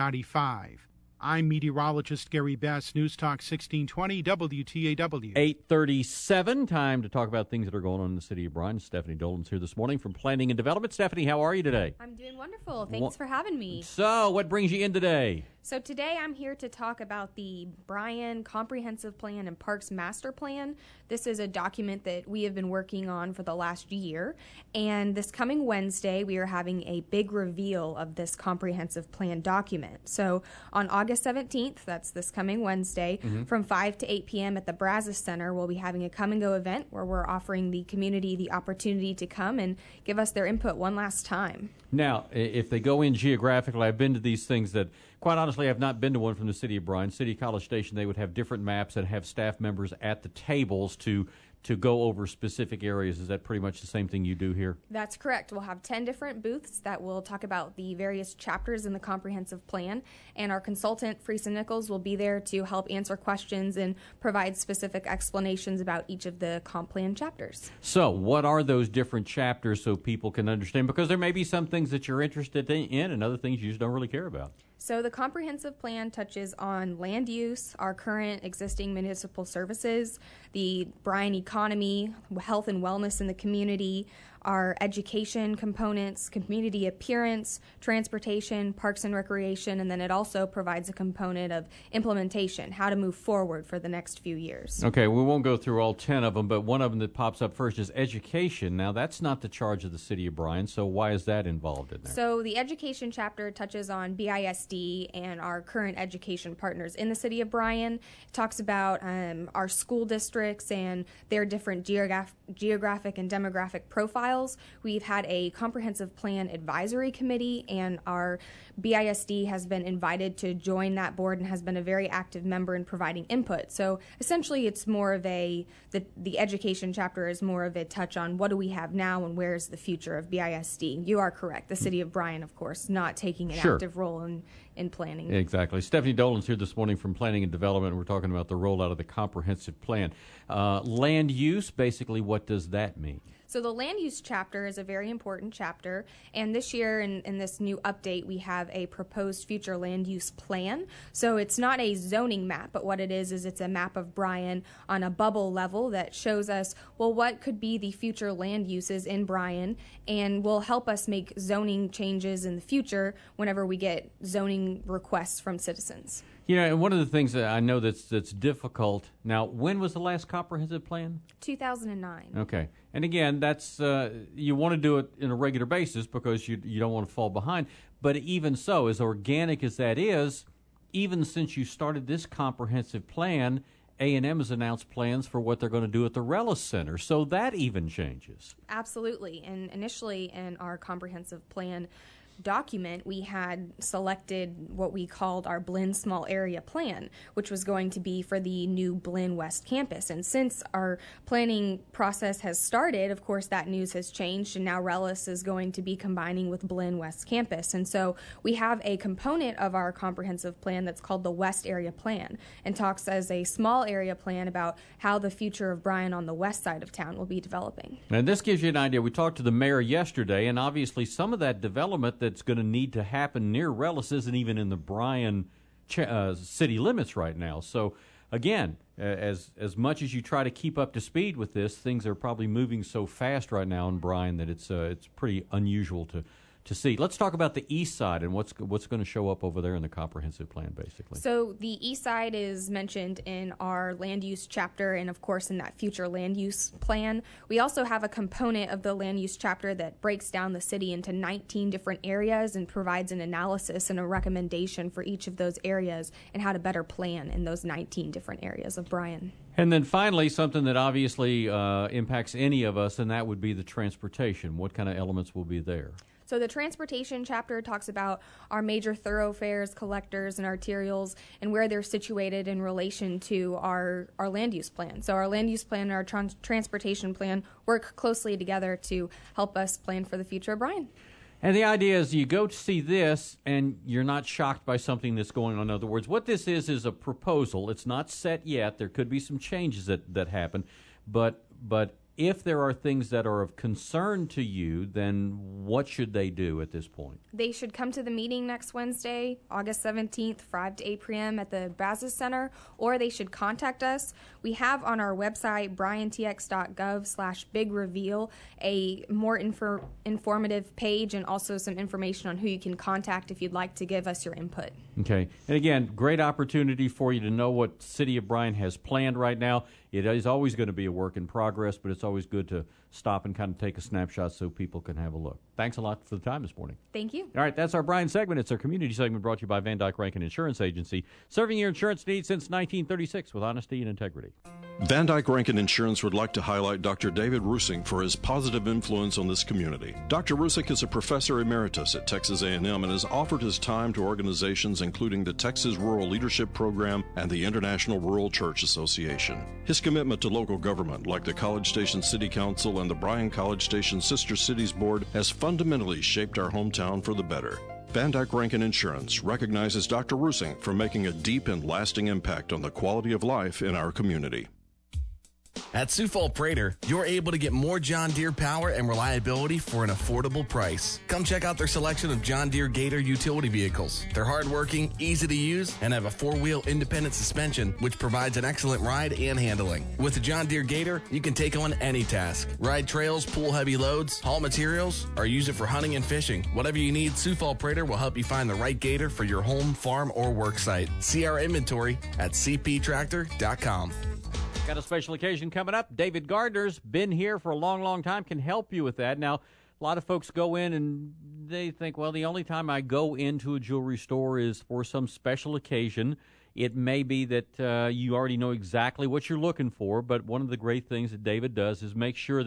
95. I'm meteorologist Gary Bass, News Talk 1620 WTAW. 8:37, time to talk about things that are going on in the city of Bryan. Stephanie Dolan's here this morning from Planning and Development. Stephanie, how are you today? I'm doing wonderful. Thanks for having me. So, what brings you in today? So today I'm here to talk about the Bryan Comprehensive Plan and Parks Master Plan. This is a document that we have been working on for the last year. And this coming Wednesday, we are having a big reveal of this comprehensive plan document. So on August 17th, that's this coming Wednesday, from 5 to 8 p.m. at the Brazos Center, we'll be having a come and go event where we're offering the community the opportunity to come and give us their input one last time. Now, if they go in geographically, I've been to these things that, quite honestly, I've not been to one from the city of Bryan. City College Station, they would have different maps and have staff members at the tables to go over specific areas. Is that pretty much the same thing you do here? That's correct. We'll have 10 different booths that will talk about the various chapters in the comprehensive plan, and our consultant, Friesen Nichols, will be there to help answer questions and provide specific explanations about each of the comp plan chapters. So what are those different chapters so people can understand? Because there may be some things that you're interested in and other things you just don't really care about. So the comprehensive plan touches on land use, our current existing municipal services, the Bryan economy, health and wellness in the community, our education components, community appearance, transportation, parks and recreation, and then it also provides a component of implementation, how to move forward for the next few years. Okay, we won't go through all 10 of them, but one of them that pops up first is education. Now, that's not the charge of the city of Bryan, so why is that involved in there? So the education chapter touches on BISD and our current education partners in the city of Bryan. It talks about our school districts and their different geographic and demographic profiles. files. We've had a comprehensive plan advisory committee, and our BISD has been invited to join that board and has been a very active member in providing input. So essentially it's more of the education chapter is more of a touch on what do we have now and where's the future of BISD. You are correct. The city of Bryan, of course, not taking an active role in planning. Exactly. Stephanie Dolan's here this morning from Planning and Development. We're talking about the rollout of the comprehensive plan. Land use, basically, what does that mean? So the land use chapter is a very important chapter, and this year in this new update we have a proposed future land use plan. So it's not a zoning map, but what it is it's a map of Bryan on a bubble level that shows us, well, what could be the future land uses in Bryan, and will help us make zoning changes in the future whenever we get zoning requests from citizens. You know, and one of the things that I know that's difficult. Now, when was the last comprehensive plan? 2009. Okay. And again, that's you want to do it in a regular basis because you don't want to fall behind. But even so, as organic as that is, even since you started this comprehensive plan, A&M has announced plans for what they're going to do at the Rellis Center. So that even changes. Absolutely. And initially in our comprehensive plan document, we had selected what we called our Blinn Small Area Plan, which was going to be for the new Blinn West campus. And since our planning process has started, of course, that news has changed, and now Rellis is going to be combining with Blinn West campus. And so we have a component of our comprehensive plan that's called the West Area Plan, and talks as a small area plan about how the future of Bryan on the west side of town will be developing. And this gives you an idea. We talked to the mayor yesterday, and obviously some of that development that's going to need to happen near Rellis isn't even in the Bryan city limits right now. So, again, as much as you try to keep up to speed with this, things are probably moving so fast right now in Bryan that it's pretty unusual to see. Let's talk about the east side and what's going to show up over there in the comprehensive plan, basically. So the east side is mentioned in our land use chapter and, of course, in that future land use plan. We also have a component of the land use chapter that breaks down the city into 19 different areas and provides an analysis and a recommendation for each of those areas and how to better plan in those 19 different areas of Bryan. And then finally, something that obviously impacts any of us, and that would be the transportation. What kind of elements will be there? So the transportation chapter talks about our major thoroughfares, collectors, and arterials, and where they're situated in relation to our land use plan. So our land use plan and our transportation plan work closely together to help us plan for the future of Bryan. And the idea is you go to see this and you're not shocked by something that's going on. In other words, what this is a proposal. It's not set yet. There could be some changes that happen. But if there are things that are of concern to you, then what should they do at this point? They should come to the meeting next Wednesday, August 17th, 5 to 8 p.m. at the Brazos Center, or they should contact us. We have on our website, bryantx.gov/big-reveal, a more informative page and also some information on who you can contact if you'd like to give us your input. Okay. And again, great opportunity for you to know what City of Bryan has planned right now. It is always going to be a work in progress, but it's always good to stop and kind of take a snapshot so people can have a look. Thanks a lot for the time this morning. Thank you. All right, that's our Bryan segment. It's our community segment brought to you by Van Dyke Rankin Insurance Agency, serving your insurance needs since 1936 with honesty and integrity. Van Dyke Rankin Insurance would like to highlight Dr. David Rusink for his positive influence on this community. Dr. Rusink is a professor emeritus at Texas A&M and has offered his time to organizations including the Texas Rural Leadership Program and the International Rural Church Association. His commitment to local government, like the College Station City Council and the Bryan College Station Sister Cities Board, has fundamentally shaped our hometown for the better. Van Dyke Rankin Insurance recognizes Dr. Rusink for making a deep and lasting impact on the quality of life in our community. At Sioux Falls Prater, you're able to get more John Deere power and reliability for an affordable price. Come check out their selection of John Deere Gator utility vehicles. They're hardworking, easy to use, and have a four-wheel independent suspension, which provides an excellent ride and handling. With the John Deere Gator, you can take on any task. Ride trails, pull heavy loads, haul materials, or use it for hunting and fishing. Whatever you need, Sioux Falls Prater will help you find the right Gator for your home, farm, or work site. See our inventory at cptractor.com. Got a special occasion coming up. David Gardner's been here for a long, long time, can help you with that. Now, a lot of folks go in and they think, well, the only time I go into a jewelry store is for some special occasion. It may be that you already know exactly what you're looking for, but one of the great things that David does is make sure that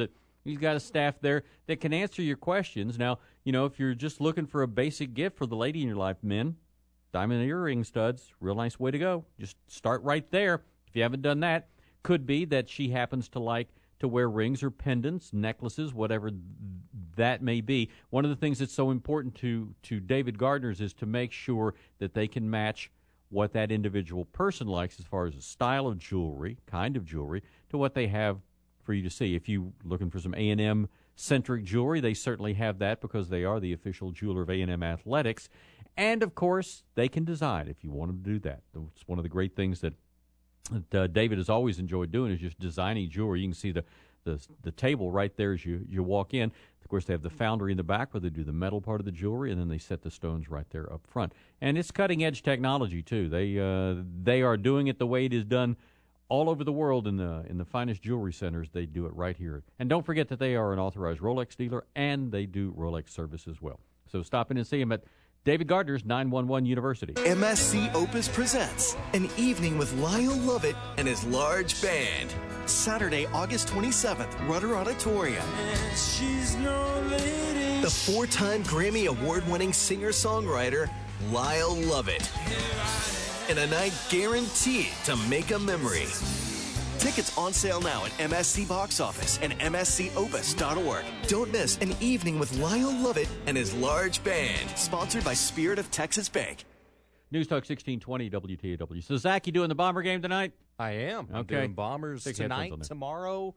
He's got a staff there that can answer your questions. Now, if you're just looking for a basic gift for the lady in your life, men, diamond earring studs, real nice way to go. Just start right there. If you haven't done that, could be that she happens to like to wear rings or pendants, necklaces, whatever that may be. One of the things that's so important to David Gardner's is to make sure that they can match what that individual person likes as far as a style of jewelry, kind of jewelry, to what they have for you to see. If you're looking for some A&M centric jewelry, they certainly have that because they are the official jeweler of A&M Athletics. And, of course, they can design if you want them to do that. It's one of the great things that David has always enjoyed doing is just designing jewelry. You can see the table right there as you walk in. Of course, they have the foundry in the back where they do the metal part of the jewelry, and then they set the stones right there up front. And it's cutting-edge technology, too. They are doing it the way it is done all over the world in the finest jewelry centers. They do it right here. And don't forget that they are an authorized Rolex dealer, and they do Rolex service as well. So stop in and see them at David Gardner's 911 University. MSC Opus presents An Evening with Lyle Lovett and his large band. Saturday, August 27th, Rudder Auditorium. The 4-time Grammy Award-winning singer-songwriter, Lyle Lovett. In a night guaranteed to make a memory. Tickets on sale now at MSC Box Office and MSCOpus.org. Don't miss An Evening with Lyle Lovett and his large band. Sponsored by Spirit of Texas Bank. News Talk 1620 WTAW. So, Zach, you doing the Bomber game tonight? I am. I'm Okay. doing Bombers Big tonight, headphones on there. tomorrow,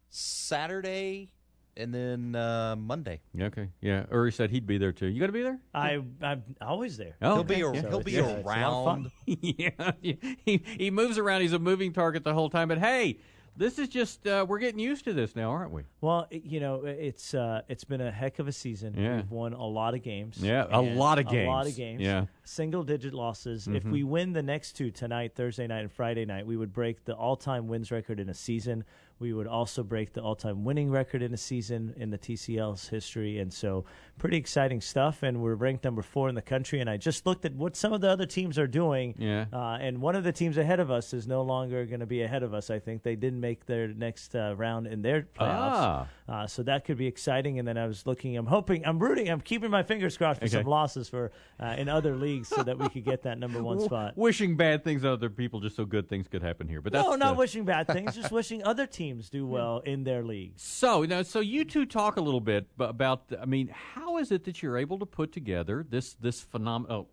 Saturday, and then Monday. Okay. Yeah. Uri said he'd be there, too. You going to be there? I'm always there. Oh, He'll be okay. he'll be it's a lot of fun. around. Yeah. He moves around. He's a moving target the whole time. But, hey, this is just we're getting used to this now, aren't we? Well, it's been a heck of a season. Yeah. We've won a lot of games. Yeah, a lot of games. A lot of games. Yeah. Single-digit losses. If Mhm. we win the next two tonight, Thursday night and Friday night, we would break the all-time wins record in a season. We would also break the all-time winning record in a season in the TCL's history. And so pretty exciting stuff. And we're ranked number 4 in the country. And I just looked at what some of the other teams are doing. Yeah. And one of the teams ahead of us is no longer going to be ahead of us, I think. They didn't make their next round in their playoffs. So that could be exciting. And then I was looking, I'm rooting, I'm keeping my fingers crossed for Okay. some losses for in other leagues so that we could get that number 1 spot. Wishing bad things on other people just so good things could happen here. But that's No, not wishing bad things, just wishing other teams do well in their leagues. So you two talk a little bit about. I mean, how is it that you're able to put together this phenomenal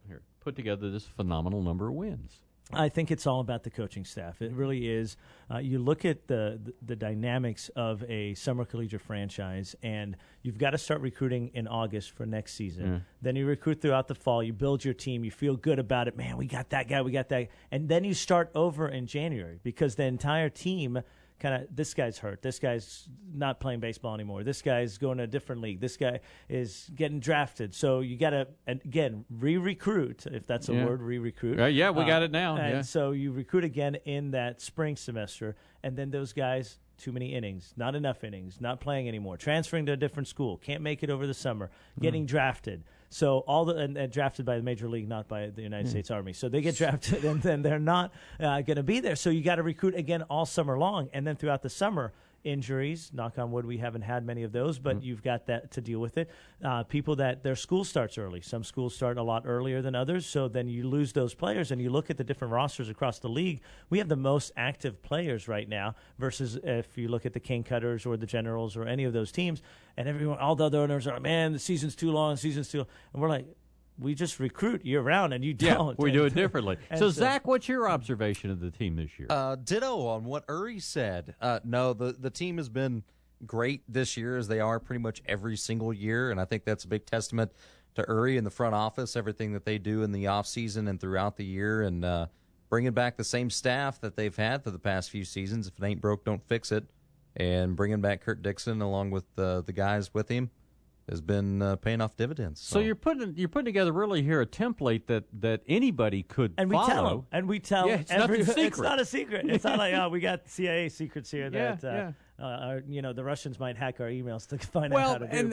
number of wins? I think it's all about the coaching staff. It really is. You look at the dynamics of a summer collegiate franchise, and you've got to start recruiting in August for next season. Yeah. Then you recruit throughout the fall. You build your team. You feel good about it. Man, we got that guy. We got that. And then you start over in January because the entire team this guy's hurt. This guy's not playing baseball anymore. This guy's going to a different league. This guy is getting drafted. So you got to, again, re-recruit, if that's a word, re-recruit. Yeah, we got it now. And Yeah. so you recruit again in that spring semester, and then those guys, too many innings, not enough innings, not playing anymore, transferring to a different school, can't make it over the summer, getting drafted. So and drafted by the major league, not by the United States Army. So they get drafted, and then they're not going to be there. So you got to recruit again all summer long, and then throughout the summer, injuries. Knock on wood, we haven't had many of those, but you've got that to deal with it. People that their school starts early. Some schools start a lot earlier than others, so then you lose those players. And you look at the different rosters across the league. We have the most active players right now versus if you look at the King Cutters or the Generals or any of those teams. And everyone, all the other owners are like, man, the season's too long. And we're like, we just recruit year-round, and you don't. Yeah, we do it differently. So, And Zach, what's your observation of the team this year? Ditto on what Uri said. No, the team has been great this year, as they are pretty much every single year, and I think that's a big testament to Uri and the front office, everything that they do in the offseason and throughout the year, and bringing back the same staff that they've had for the past few seasons. If it ain't broke, don't fix it. And bringing back Kurt Dixon along with the guys with him has been paying off dividends. So you're putting together really here a template that anybody could And we follow. tell them. And we tell Yeah, it's nothing secret. It's not a secret. It's not like, we got CIA secrets here Yeah, that yeah. the Russians might hack our emails to find out how to do.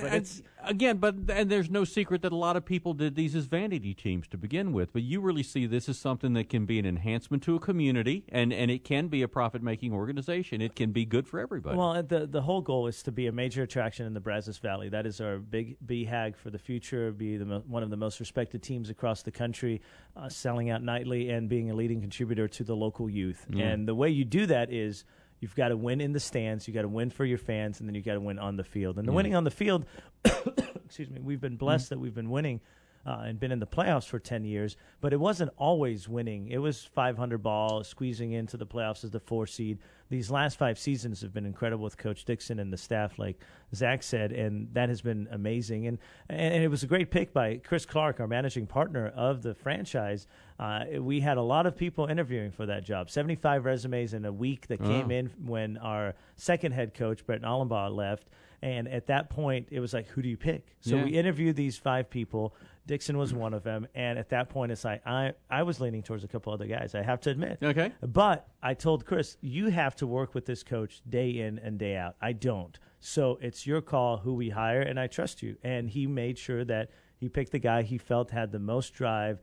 And there's no secret that a lot of people did these as vanity teams to begin with. But you really see this as something that can be an enhancement to a community, and it can be a profit-making organization. It can be good for everybody. Well, the whole goal is to be a major attraction in the Brazos Valley. That is our big BHAG for the future, be one of the most respected teams across the country, selling out nightly and being a leading contributor to the local youth. Yeah. And the way you do that is you've got to win in the stands, you got to win for your fans, and then you got to win on the field. And the winning on the field, excuse me, we've been blessed that we've been winning and been in the playoffs for 10 years, but it wasn't always winning. It was 500 ball, squeezing into the playoffs as the 4 seed. These last 5 seasons have been incredible with Coach Dixon and the staff, like Zach said, and that has been amazing. And it was a great pick by Chris Clark, our managing partner of the franchise. We had a lot of people interviewing for that job, 75 resumes in a week that came in when our second head coach, Brett Nollenbaugh, left. And at that point, it was like, who do you pick? So we interviewed these 5 people. Dixon was one of them. And at that point, it's like, I was leaning towards a couple other guys, I have to admit. Okay. But I told Chris, you have to work with this coach day in and day out. I don't. So it's your call who we hire, and I trust you. And he made sure that he picked the guy he felt had the most drive,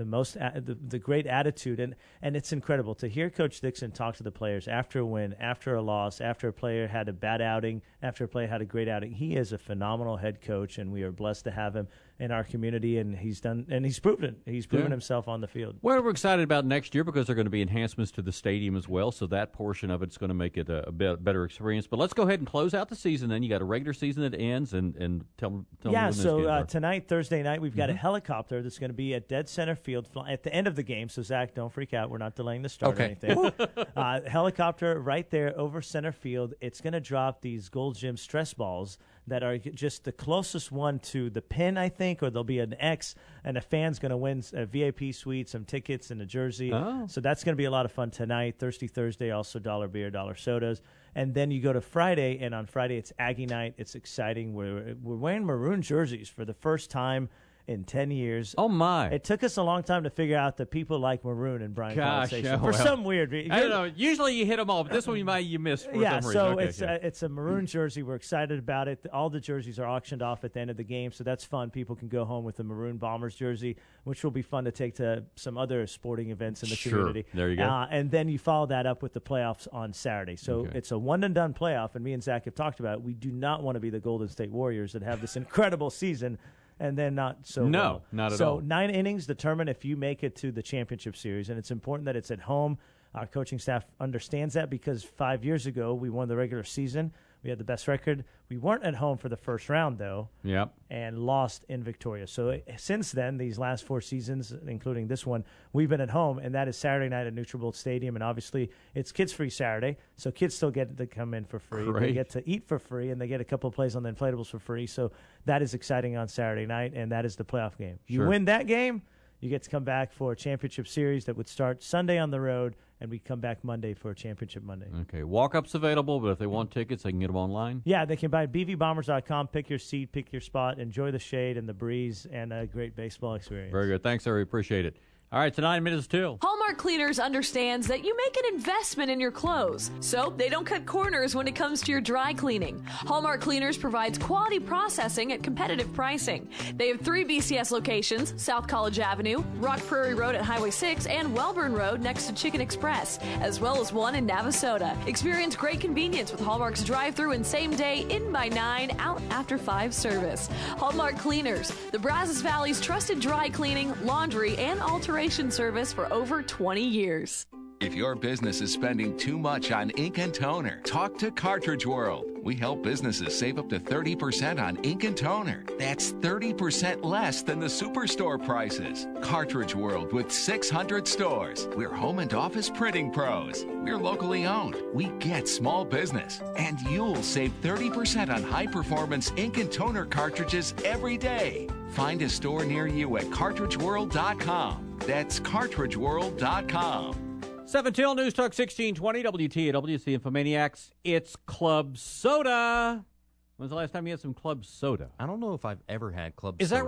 the great attitude, and it's incredible to hear Coach Dixon talk to the players after a win, after a loss, after a player had a bad outing, after a player had a great outing. He is a phenomenal head coach, and we are blessed to have him in our community, and he's proven himself on the field. Well, we're excited about next year because there are going to be enhancements to the stadium as well, so that portion of it's going to make it a better experience. But let's go ahead and close out the season then. You got a regular season that ends, and tell me when this games tonight, Thursday night, we've got a helicopter that's going to be at dead center field at the end of the game. So, Zach, don't freak out. We're not delaying the start or anything. Helicopter right there over center field. It's going to drop these Gold Gym stress balls that are just the closest one to the pin, I think, or there'll be an X, and a fan's going to win a VIP suite, some tickets, and a jersey. So that's going to be a lot of fun tonight. Thirsty Thursday, also dollar beer, dollar sodas. And then you go to Friday, and on Friday it's Aggie night. It's exciting. We're wearing maroon jerseys for the first time in 10 years. Oh, my. It took us a long time to figure out that people like maroon in Bryan College Station. For some weird reason. I don't know. Usually you hit them all, but this one you missed for some reason. So it's a maroon jersey. We're excited about it. All the jerseys are auctioned off at the end of the game, so that's fun. People can go home with the maroon Bombers jersey, which will be fun to take to some other sporting events in the community. There you go. And then you follow that up with the playoffs on Saturday. So it's a one-and-done playoff, and me and Zach have talked about it. We do not want to be the Golden State Warriors that have this incredible season and then not so No, not at all. So 9 innings determine if you make it to the championship series, and it's important that it's at home. Our coaching staff understands that because 5 years ago we won the regular season. We had the best record. We weren't at home for the first round, though, and lost in Victoria. So since then, these last 4 seasons, including this one, we've been at home, and that is Saturday night at NutriBullet Stadium. And obviously, it's kids-free Saturday, so kids still get to come in for free. Great. They get to eat for free, and they get a couple of plays on the inflatables for free. So that is exciting on Saturday night, and that is the playoff game. You win that game, you get to come back for a championship series that would start Sunday on the road, and we come back Monday for a championship Monday. Okay, walk-ups available, but if they want tickets, they can get them online? Yeah, they can buy bvbombers.com, pick your seat, pick your spot, enjoy the shade and the breeze, and a great baseball experience. Very good. Thanks, Harry. Appreciate it. All right, tonight, minutes till. Hallmark Cleaners understands that you make an investment in your clothes, so they don't cut corners when it comes to your dry cleaning. Hallmark Cleaners provides quality processing at competitive pricing. They have 3 BCS locations: South College Avenue, Rock Prairie Road at Highway 6, and Welburn Road next to Chicken Express, as well as one in Navasota. Experience great convenience with Hallmark's drive-thru and same-day, in by 9, out after 5 service. Hallmark Cleaners, the Brazos Valley's trusted dry cleaning, laundry, and alteration service for over 20 years. If your business is spending too much on ink and toner, talk to Cartridge World. We help businesses save up to 30% on ink and toner. That's 30% less than the superstore prices. Cartridge World with 600 stores. We're home and office printing pros. We're locally owned. We get small business. And you'll save 30% on high-performance ink and toner cartridges every day. Find a store near you at cartridgeworld.com. That's cartridgeworld.com. 7 till News Talk 1620 WTAW. It's the Infomaniacs. It's Club Soda. When's the last time you had some Club Soda? I don't know if I've ever had Club Soda. Is that right?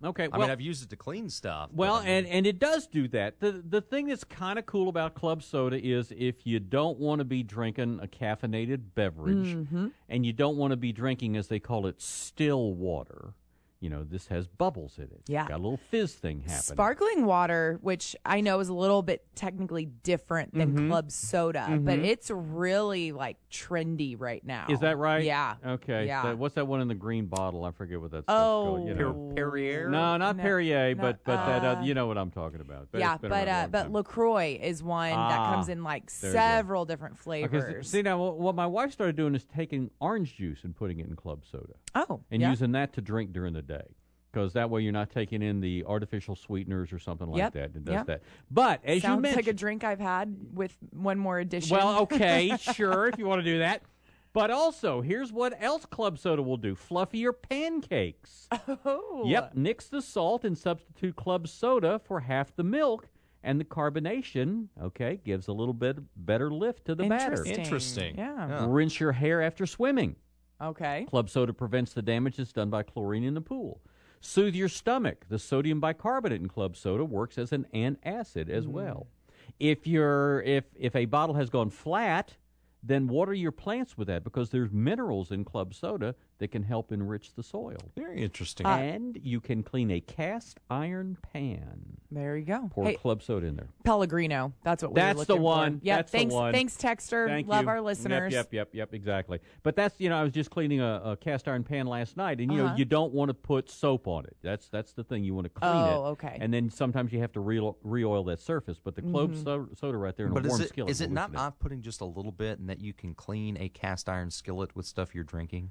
Okay. I mean, I've used it to clean stuff. Well, and it does do that. The thing that's kind of cool about club soda is if you don't want to be drinking a caffeinated beverage and you don't want to be drinking, as they call it, still water, this has bubbles in it. Yeah. Got a little fizz thing happening. Sparkling water, which I know is a little bit technically different than club soda, but it's really like trendy right now. Is that right? Yeah. Okay. Yeah. So what's that one in the green bottle? I forget what that's Oh. called. Perrier? No, not Perrier, no, but that you know what I'm talking about. Yeah, it's been around a long but time. LaCroix is one that comes in like there you go. several different Okay, flavors. see, now what my wife started doing is taking orange juice and putting it in club soda. Oh, and yeah. using that to drink during the day. Because that way you're not taking in the artificial sweeteners or something like that. It does that. But as Sounds you mentioned, like a drink I've had with one more addition. well, okay, sure, if you want to do that. But also, here's what else club soda will do: fluffier pancakes. Oh, Yep, nix the salt and substitute club soda for half the milk, and the carbonation, gives a little bit better lift to the batter. Interesting. Yeah. Rinse your hair after swimming. Okay. Club soda prevents the damage that's done by chlorine in the pool. Soothe your stomach. The sodium bicarbonate in club soda works as an antacid as well. If a bottle has gone flat, then water your plants with that because there's minerals in club soda that can help enrich the soil. Very interesting. And you can clean a cast iron pan. There you go. Pour club soda in there. Pellegrino. That's what we were That's looking the one. for. Yeah, That's thanks, the one. Thanks, Texter. Thank Love you. our listeners. Yep, exactly. But that's, I was just cleaning a cast iron pan last night, and, Uh-huh. you don't want to put soap on it. That's the thing. You want to clean it. Oh, okay. And then sometimes you have to re-oil that surface. But the club soda right there in But a warm is skillet. it will not loosen it. off-putting just a little bit and that you can clean a cast iron skillet with stuff you're drinking?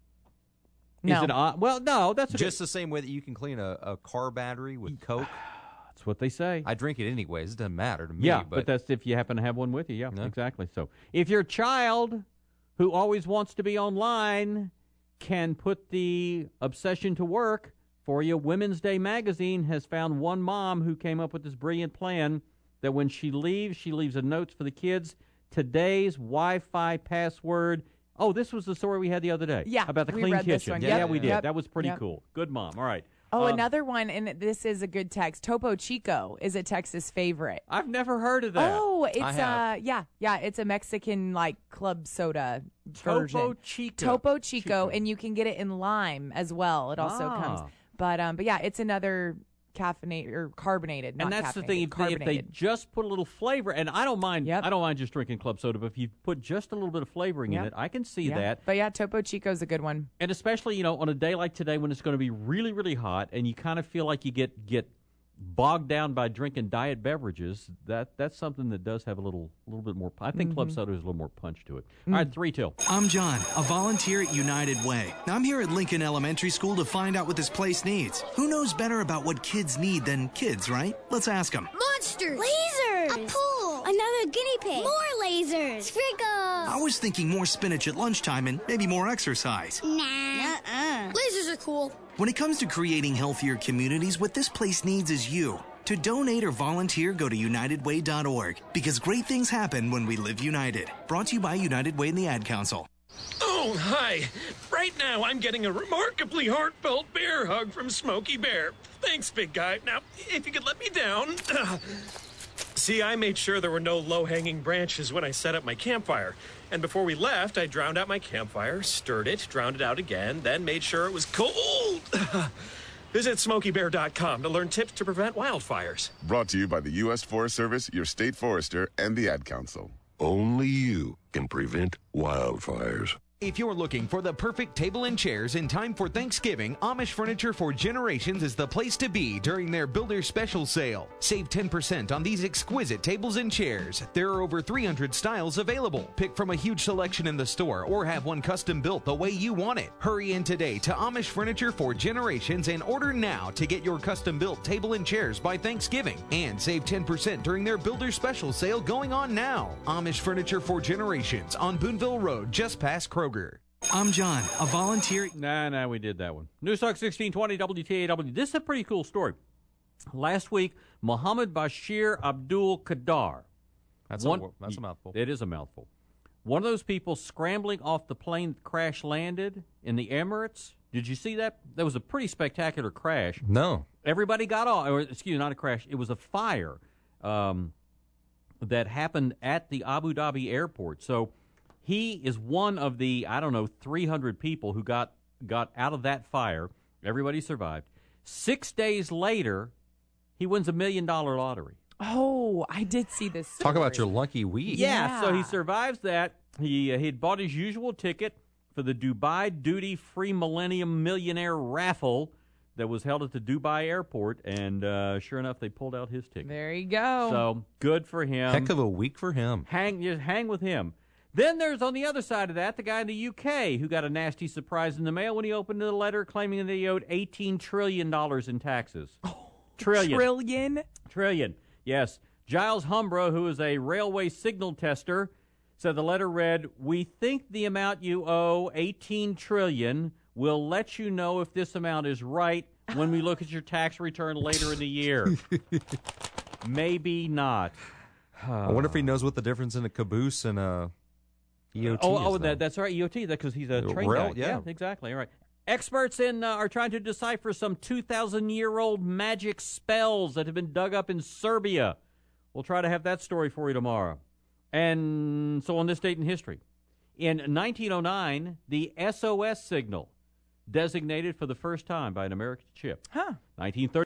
Is it odd? Well, no, that's just the same way that you can clean a car battery with Coke. That's what they say. I drink it anyways. It doesn't matter to me. Yeah, but that's if you happen to have one with you. Yeah, exactly. So if your child who always wants to be online can put the obsession to work for you, Women's Day magazine has found one mom who came up with this brilliant plan that when she leaves a note for the kids. Today's Wi-Fi password. Oh, this was the story we had the other day. Yeah, about the we clean read this kitchen. one. Yeah, Yep. we did. Yep. That was pretty Yep. cool. Good mom. All right. Oh, another one, and this is a good text. Topo Chico is a Texas favorite. I've never heard of that. Oh, it's I have. it's a Mexican like club soda version. Topo Chico. Topo Chico, and you can get it in lime as well. It also comes, but yeah, it's another caffeinated or carbonated. Not And that's the thing. caffeinated, If they just put a little flavor, and I don't mind. Yep. I don't mind just drinking club soda, but if you put just a little bit of flavoring in Yep. it, I can see Yeah. that. But yeah, Topo Chico's a good one. And especially on a day like today when it's going to be really, really hot, and you kind of feel like you get bogged down by drinking diet beverages. That's something that does have a little bit more. I think club soda has a little more punch to it. All right, 3 till. I'm John, a volunteer at United Way. I'm here at Lincoln Elementary School to find out what this place needs. Who knows better about what kids need than kids, right? Let's ask them. Monsters! Lasers! A pool! Another guinea pig! More lasers! Sprinkles! I was thinking more spinach at lunchtime and maybe more exercise. Nah. Lasers are cool. When it comes to creating healthier communities, what this place needs is you. To donate or volunteer, go to UnitedWay.org, because great things happen when we live united. Brought to you by United Way and the Ad Council. Oh, hi. Right now, I'm getting a remarkably heartfelt bear hug from Smokey Bear. Thanks, big guy. Now, if you could let me down. See, I made sure there were no low-hanging branches when I set up my campfire. And before we left, I drowned out my campfire, stirred it, drowned it out again, then made sure it was cold. Visit SmokeyBear.com to learn tips to prevent wildfires. Brought to you by the U.S. Forest Service, your state forester, and the Ad Council. Only you can prevent wildfires. If you're looking for the perfect table and chairs in time for Thanksgiving, Amish Furniture for Generations is the place to be during their Builder Special Sale. Save 10% on these exquisite tables and chairs. There are over 300 styles available. Pick from a huge selection in the store or have one custom built the way you want it. Hurry in today to Amish Furniture for Generations and order now to get your custom built table and chairs by Thanksgiving. And save 10% during their Builder Special Sale going on now. Amish Furniture for Generations on Boonville Road, just past Kroger. I'm John, a volunteer. Nah, we did that one. News Talk 1620 WTAW. This is a pretty cool story. Last week, Mohammed Bashir Abdul Qadar. That's a mouthful. It is a mouthful. One of those people scrambling off the plane that crash landed in the Emirates Did you see that? That was a pretty spectacular crash. No. Everybody got off, or excuse me, not a crash. It was a fire that happened at the Abu Dhabi airport. So he is one of the, 300 people who got out of that fire. Everybody survived. 6 days later, he wins $1 million lottery. Oh, I did see this story. Talk about your lucky week. Yeah, so he survives that. He'd bought his usual ticket for the Dubai Duty Free Millennium Millionaire Raffle that was held at the Dubai airport, and sure enough, they pulled out his ticket. There you go. So good for him. Heck of a week for him. Hang with him. Then there's, on the other side of that, the guy in the UK who got a nasty surprise in the mail when he opened the letter claiming that he owed $18 trillion in taxes. Oh, Trillion. Yes. Giles Humbra, who is a railway signal tester, said the letter read, "We think the amount you owe, $18 trillion, will let you know if this amount is right when we look at your tax return later in the year." Maybe not. I wonder if he knows what the difference in a caboose and a EOT is. That's right, EOT, because he's a train guy. Yeah, exactly. All right. Experts are trying to decipher some 2,000-year-old magic spells that have been dug up in Serbia. We'll try to have that story for you tomorrow. And so on this date in history, in 1909, the SOS signal designated for the first time by an American ship. 1930.